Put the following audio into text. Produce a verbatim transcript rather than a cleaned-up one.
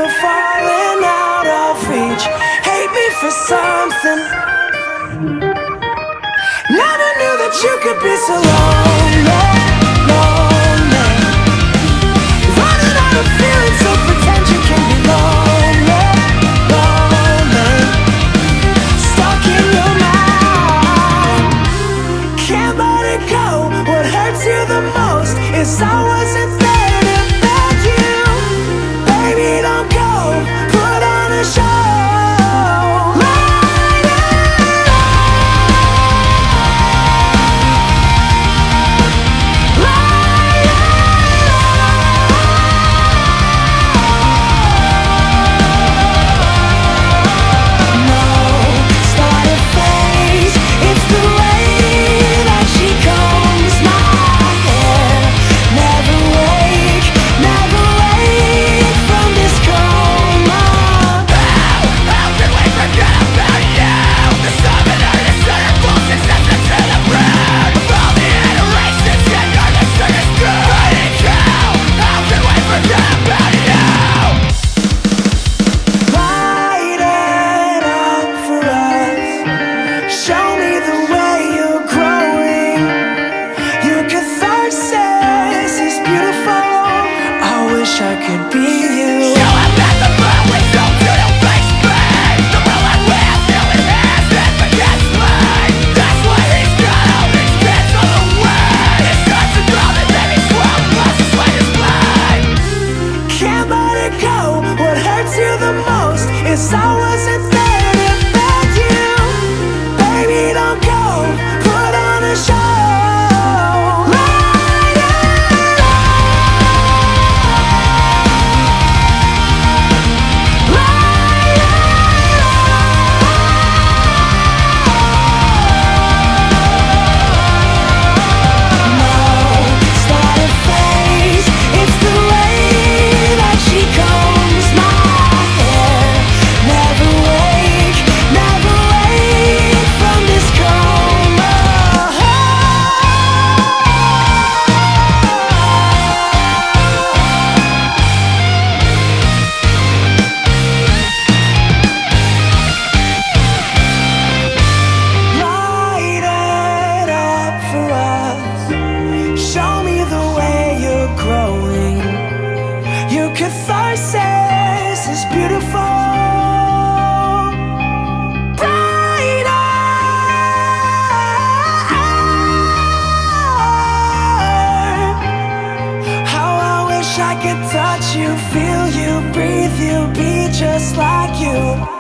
we're falling out of reach. Hate me for something. Never knew that you could be so lonely, lonely. Running out of feelings, so pretend you can be lonely, lonely. Stuck in your mind, can't let it go. What hurts you the most is I wasn't there to beg you. Baby, don't go, put on a show. I could be you. Show up at the bar with so you don't face me. The world I live, feeling has been against me. That's why he's got all these kids on the way. It's such a girl that made me swallow, lost his way his mind. Can't let it go. What hurts you the most is I wasn't there to beg you. Baby, don't go, put on a show. Catharsis is beautiful, brighter. How I wish I could touch you, feel you, breathe you, be just like you.